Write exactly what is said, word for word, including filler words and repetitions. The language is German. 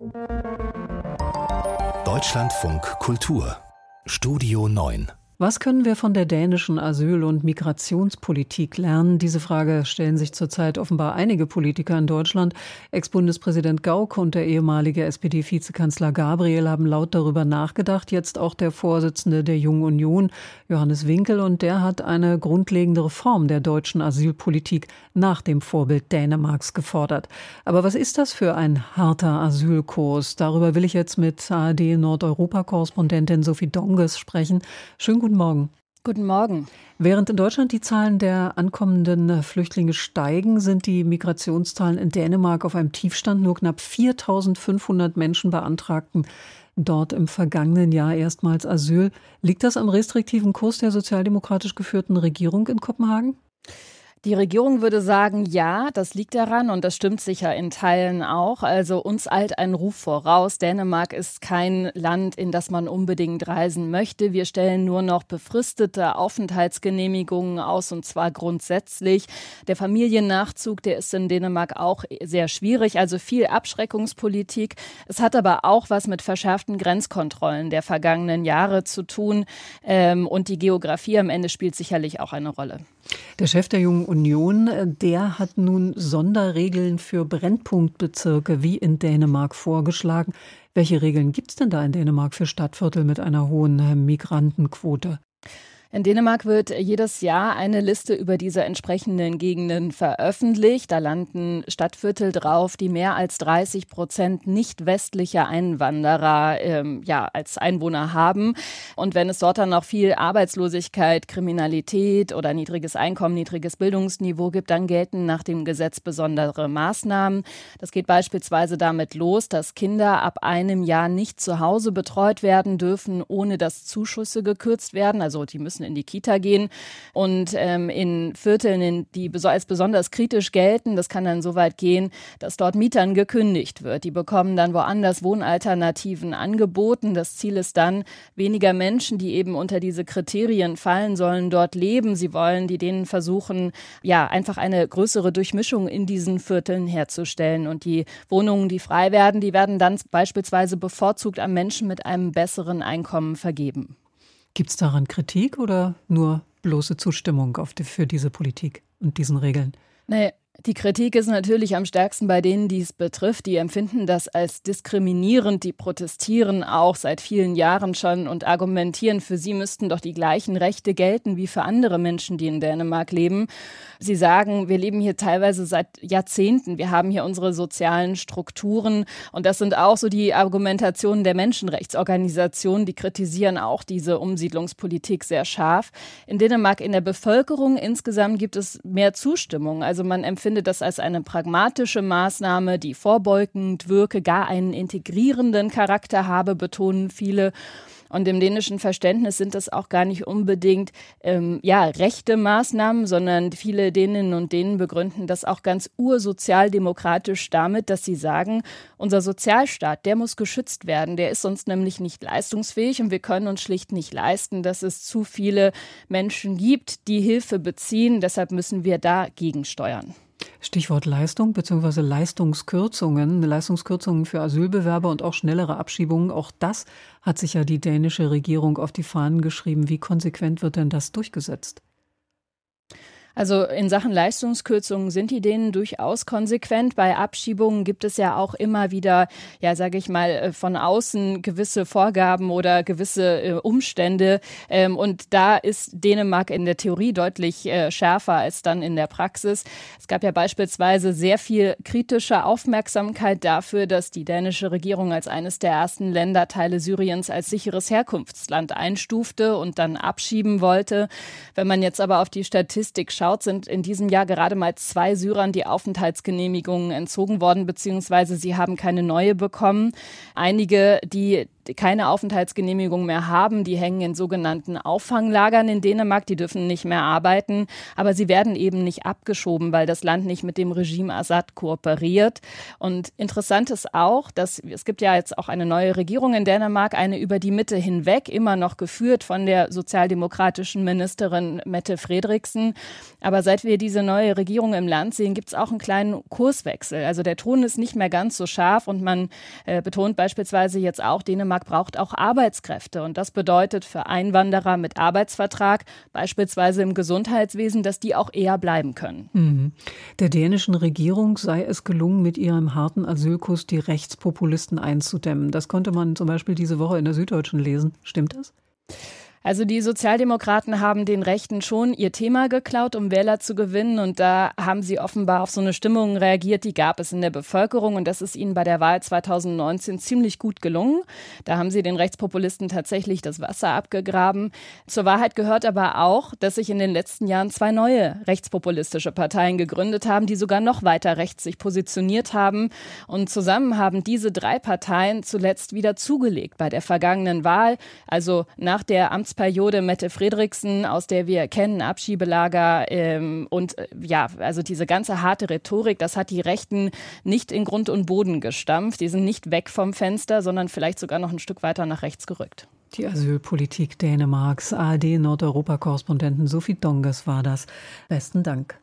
Deutschlandfunk Kultur Studio neun. Was können wir von der dänischen Asyl- und Migrationspolitik lernen? Diese Frage stellen sich zurzeit offenbar einige Politiker in Deutschland. Ex-Bundespräsident Gauck und der ehemalige S P D-Vizekanzler Gabriel haben laut darüber nachgedacht. Jetzt auch der Vorsitzende der Jungen Union, Johannes Winkel. Und der hat eine grundlegende Reform der deutschen Asylpolitik nach dem Vorbild Dänemarks gefordert. Aber was ist das für ein harter Asylkurs? Darüber will ich jetzt mit A R D-Nordeuropa-Korrespondentin Sophie Donges sprechen. Schönen guten Morgen. Guten Morgen. Während in Deutschland die Zahlen der ankommenden Flüchtlinge steigen, sind die Migrationszahlen in Dänemark auf einem Tiefstand. Nur knapp viertausendfünfhundert Menschen beantragten dort im vergangenen Jahr erstmals Asyl. Liegt das am restriktiven Kurs der sozialdemokratisch geführten Regierung in Kopenhagen? Die Regierung würde sagen, ja, das liegt daran und das stimmt sicher in Teilen auch. Also uns eilt ein Ruf voraus. Dänemark ist kein Land, in das man unbedingt reisen möchte. Wir stellen nur noch befristete Aufenthaltsgenehmigungen aus und zwar grundsätzlich. Der Familiennachzug, der ist in Dänemark auch sehr schwierig, also viel Abschreckungspolitik. Es hat aber auch was mit verschärften Grenzkontrollen der vergangenen Jahre zu tun und die Geografie am Ende spielt sicherlich auch eine Rolle. Der Chef der Jungen Union, der hat nun Sonderregeln für Brennpunktbezirke wie in Dänemark vorgeschlagen. Welche Regeln gibt es denn da in Dänemark für Stadtviertel mit einer hohen Migrantenquote? In Dänemark wird jedes Jahr eine Liste über diese entsprechenden Gegenden veröffentlicht. Da landen Stadtviertel drauf, die mehr als dreißig Prozent nicht westlicher Einwanderer ähm, ja, als Einwohner haben. Und wenn es dort dann noch viel Arbeitslosigkeit, Kriminalität oder niedriges Einkommen, niedriges Bildungsniveau gibt, dann gelten nach dem Gesetz besondere Maßnahmen. Das geht beispielsweise damit los, dass Kinder ab einem Jahr nicht zu Hause betreut werden dürfen, ohne dass Zuschüsse gekürzt werden. Also die müssen in die Kita gehen und ähm, in Vierteln, in die als besonders kritisch gelten, das kann dann so weit gehen, dass dort Mietern gekündigt wird. Die bekommen dann woanders Wohnalternativen angeboten. Das Ziel ist dann, weniger Menschen, die eben unter diese Kriterien fallen sollen, dort leben. Sie wollen die denen versuchen, ja, einfach eine größere Durchmischung in diesen Vierteln herzustellen. Und die Wohnungen, die frei werden, die werden dann beispielsweise bevorzugt an Menschen mit einem besseren Einkommen vergeben. Gibt es daran Kritik oder nur bloße Zustimmung auf die, für diese Politik und diesen Regeln? Nee. Die Kritik ist natürlich am stärksten bei denen, die es betrifft. Die empfinden das als diskriminierend. Die protestieren auch seit vielen Jahren schon und argumentieren, für sie müssten doch die gleichen Rechte gelten wie für andere Menschen, die in Dänemark leben. Sie sagen, wir leben hier teilweise seit Jahrzehnten. Wir haben hier unsere sozialen Strukturen. Und das sind auch so die Argumentationen der Menschenrechtsorganisationen. Die kritisieren auch diese Umsiedlungspolitik sehr scharf. In Dänemark in der Bevölkerung insgesamt gibt es mehr Zustimmung. Also man empfindet das als eine pragmatische Maßnahme, die vorbeugend wirke, gar einen integrierenden Charakter habe, betonen viele. Und im dänischen Verständnis sind das auch gar nicht unbedingt ähm, ja, rechte Maßnahmen, sondern viele Däninnen und Dänen begründen das auch ganz ursozialdemokratisch damit, dass sie sagen, unser Sozialstaat, der muss geschützt werden. Der ist sonst nämlich nicht leistungsfähig und wir können uns schlicht nicht leisten, dass es zu viele Menschen gibt, die Hilfe beziehen. Deshalb müssen wir da gegensteuern. Stichwort Leistung bzw. Leistungskürzungen, Leistungskürzungen für Asylbewerber und auch schnellere Abschiebungen. Auch das hat sich ja die dänische Regierung auf die Fahnen geschrieben. Wie konsequent wird denn das durchgesetzt? Also in Sachen Leistungskürzungen sind die Dänen durchaus konsequent. Bei Abschiebungen gibt es ja auch immer wieder, ja, sage ich mal, von außen gewisse Vorgaben oder gewisse äh, Umstände. Ähm, und da ist Dänemark in der Theorie deutlich äh, schärfer als dann in der Praxis. Es gab ja beispielsweise sehr viel kritische Aufmerksamkeit dafür, dass die dänische Regierung als eines der ersten Länder Teile Syriens als sicheres Herkunftsland einstufte und dann abschieben wollte. Wenn man jetzt aber auf die Statistik schaut, sind in diesem Jahr gerade mal zwei Syrern die Aufenthaltsgenehmigungen entzogen worden, beziehungsweise sie haben keine neue bekommen. Einige, die keine Aufenthaltsgenehmigung mehr haben. Die hängen in sogenannten Auffanglagern in Dänemark, die dürfen nicht mehr arbeiten, aber sie werden eben nicht abgeschoben, weil das Land nicht mit dem Regime Assad kooperiert. Und interessant ist auch, dass es gibt ja jetzt auch eine neue Regierung in Dänemark, eine über die Mitte hinweg, immer noch geführt von der sozialdemokratischen Ministerin Mette Frederiksen. Aber seit wir diese neue Regierung im Land sehen, gibt es auch einen kleinen Kurswechsel. Also der Ton ist nicht mehr ganz so scharf und man äh, betont beispielsweise jetzt auch, Dänemark braucht auch Arbeitskräfte. Und das bedeutet für Einwanderer mit Arbeitsvertrag, beispielsweise im Gesundheitswesen, dass die auch eher bleiben können. Mhm. Der dänischen Regierung sei es gelungen, mit ihrem harten Asylkurs die Rechtspopulisten einzudämmen. Das konnte man zum Beispiel diese Woche in der Süddeutschen lesen. Stimmt das? Also die Sozialdemokraten haben den Rechten schon ihr Thema geklaut, um Wähler zu gewinnen. Und da haben sie offenbar auf so eine Stimmung reagiert, die gab es in der Bevölkerung. Und das ist ihnen bei der Wahl zweitausendneunzehn ziemlich gut gelungen. Da haben sie den Rechtspopulisten tatsächlich das Wasser abgegraben. Zur Wahrheit gehört aber auch, dass sich in den letzten Jahren zwei neue rechtspopulistische Parteien gegründet haben, die sogar noch weiter rechts sich positioniert haben. Und zusammen haben diese drei Parteien zuletzt wieder zugelegt bei der vergangenen Wahl. Also nach der Amts Periode Mette Frederiksen, aus der wir kennen, Abschiebelager ähm, und äh, ja, also diese ganze harte Rhetorik, das hat die Rechten nicht in Grund und Boden gestampft. Die sind nicht weg vom Fenster, sondern vielleicht sogar noch ein Stück weiter nach rechts gerückt. Die Asylpolitik Dänemarks, A R D-Nordeuropa-Korrespondentin Sophie Donges war das. Besten Dank.